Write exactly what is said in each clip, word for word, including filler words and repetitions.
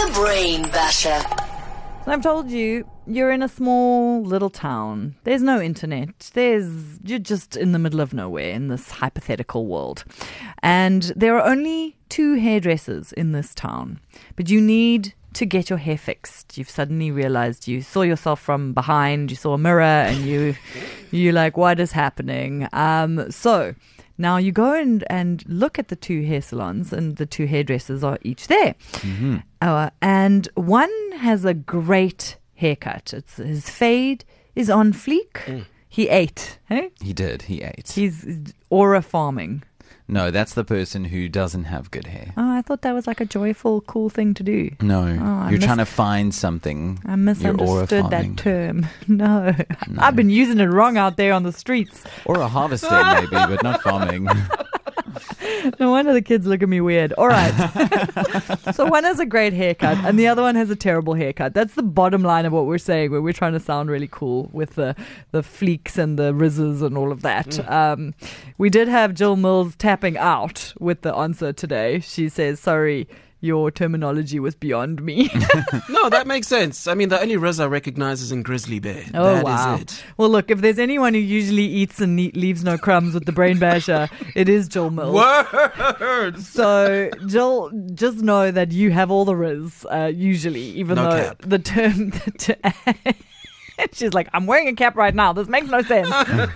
The Brain Basher. I've told you, you're in a small little town. There's no internet. There's You're just in the middle of nowhere in this hypothetical world. And there are only two hairdressers in this town. But you need to get your hair fixed. You've suddenly realized you saw yourself from behind, you saw a mirror, and you, you're like, what is happening? Um, so... Now you go and, and look at the two hair salons, and the two hairdressers are each there. Mm-hmm. Uh, and one has a great haircut. It's, his fade is on fleek. Mm. He ate. Hey? He did. He ate. He's aura farming. No, that's the person who doesn't have good hair. Oh, I thought that was like a joyful, cool thing to do. No, oh, you're mis- trying to find something. I misunderstood that term. No. no, I've been using it wrong out there on the streets. Or a harvesting maybe, but not farming. No wonder the kids look at me weird. All right. So one has a great haircut and the other one has a terrible haircut. That's the bottom line of what we're saying, where we're trying to sound really cool with the, the fleeks and the rizzes and all of that. Mm. Um, we did have Jill Mills tapping out with the answer today. She says, sorry, your terminology was beyond me. No, that makes sense. I mean, the only Riz I recognize is in Grizzly Bear. Oh, that wow. is it. Well, look, if there's anyone who usually eats and ne- leaves no crumbs with the Brain Basher, it is Jill Mills. Word! So, Jill, just know that you have all the Riz, uh, usually, even No though cap. the term... The She's like, I'm wearing a cap right now. This makes no sense.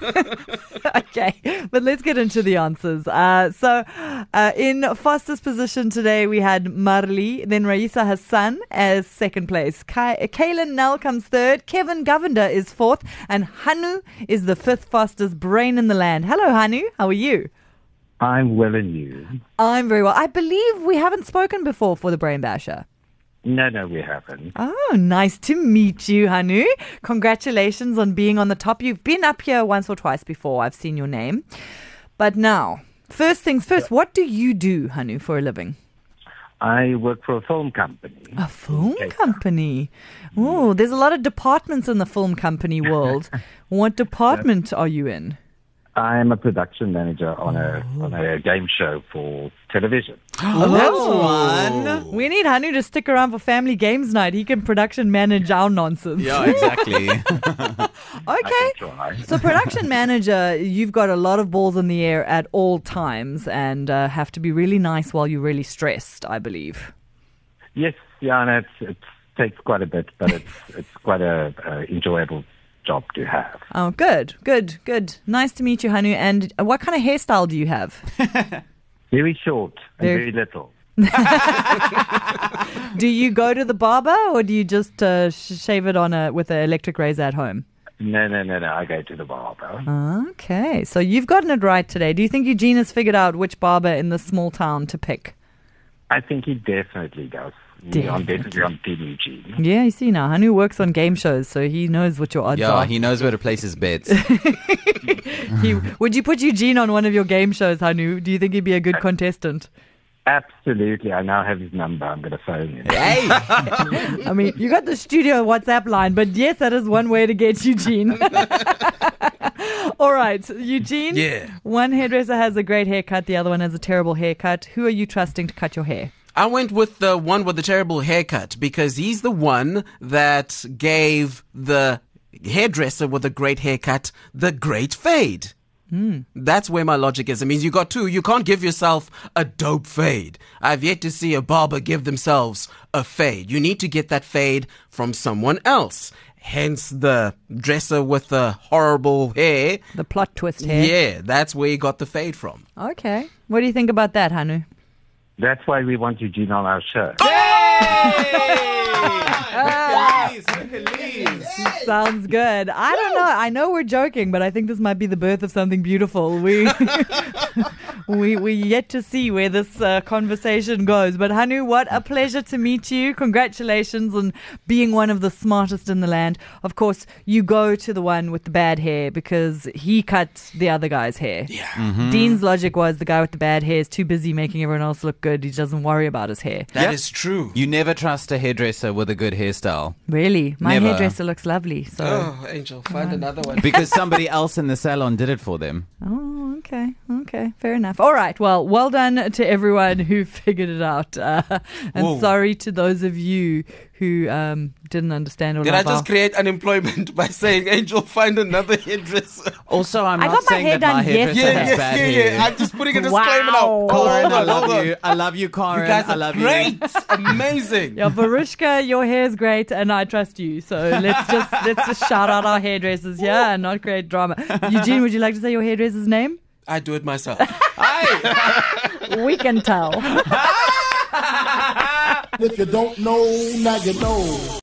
Okay, but let's get into the answers. Uh, so, uh, in fastest position today, we had Marley, then Raisa Hassan as second place. Ka- Kaylin Nell comes third. Kevin Govender is fourth. And Hanu is the fifth fastest brain in the land. Hello, Hanu. How are you? I'm well, and you? I'm very well. I believe we haven't spoken before for the Brain Basher. No, no, we haven't. Oh, nice to meet you, Hanu. Congratulations on being on the top. You've been up here once or twice before. I've seen your name. But now, first things first, what do you do, Hanu, for a living? I work for a film company. A film company? Oh, there's a lot of departments in the film company world. What department are you in? I'm a production manager on a on a game show for television. Oh, that's fun. We need Hanu to stick around for Family Games Night. He can production manage our nonsense. Yeah, exactly. Okay. So production manager, you've got a lot of balls in the air at all times and uh, have to be really nice while you're really stressed, I believe. Yes, yeah, and it's, it takes quite a bit, but it's it's quite a uh, enjoyable job to have. Oh, good, good, good. Nice to meet you, Hanu. And what kind of hairstyle do you have? Very short and Very- very little. Do you go to the barber or do you just uh, sh- shave it on a with an electric razor at home? No, no, no, no. I go to the barber. Okay, so you've gotten it right today. Do you think Eugene has figured out which barber in this small town to pick? I think he definitely does. Yeah, I'm definitely on Team Eugene. Yeah, you see now, Hanu works on game shows, so he knows what your odds Yeah, are. he knows where to place his bets. he, would you put Eugene on one of your game shows, Hanu? Do you think he'd be a good contestant? Absolutely. I now have his number. I'm going to phone him. Hey! I mean, you got the studio WhatsApp line, but yes, that is one way to get Eugene. All right, Eugene. Yeah. One hairdresser has a great haircut, the other one has a terrible haircut. Who are you trusting to cut your hair? I went with the one with the terrible haircut because he's the one that gave the hairdresser with a great haircut the great fade. Mm. That's where my logic is. It means you got two. You can't give yourself a dope fade. I've yet to see a barber give themselves a fade. You need to get that fade from someone else. Hence the dresser with the horrible hair. The plot twist hair. Yeah, that's where you got the fade from. Okay. What do you think about that, Hanu? That's why we want Eugene on our show. Hercules, Hercules. Sounds good. I don't know. I know we're joking, but I think this might be the birth of something beautiful. We we we yet to see where this uh, conversation goes. But Hanu, what a pleasure to meet you. Congratulations on being one of the smartest in the land. Of course, you go to the one with the bad hair because he cut the other guy's hair. Yeah. Mm-hmm. Dean's logic was the guy with the bad hair is too busy making everyone else look good. He doesn't worry about his hair. That is true. You never trust a hairdresser with a good hairstyle. Really? My Never. hairdresser looks lovely. So. Oh, Angel, find another one. Because somebody else in the salon did it for them. Oh, okay. Okay, okay, fair enough. All right, well, well done to everyone who figured it out. Uh, and Whoa. sorry to those of you who um, didn't understand all Did I of our- just create unemployment by saying, Angel, find another hairdresser? Also, I'm I not got my saying hair that my done hairdresser yesterday. has Yeah, bad yeah, hair. yeah. I'm just putting a disclaimer Wow. now. Hold Karen, on, I hold love on. you. I love you, Karen. You guys I are love great. you. Amazing. Yeah, Varushka, your hair's great, and I trust you. So let's just let's just shout out our hairdressers here and not create drama. Eugene, would you like to say your hairdresser's name? I do it myself. Hi. We can tell. If you don't know, now you know.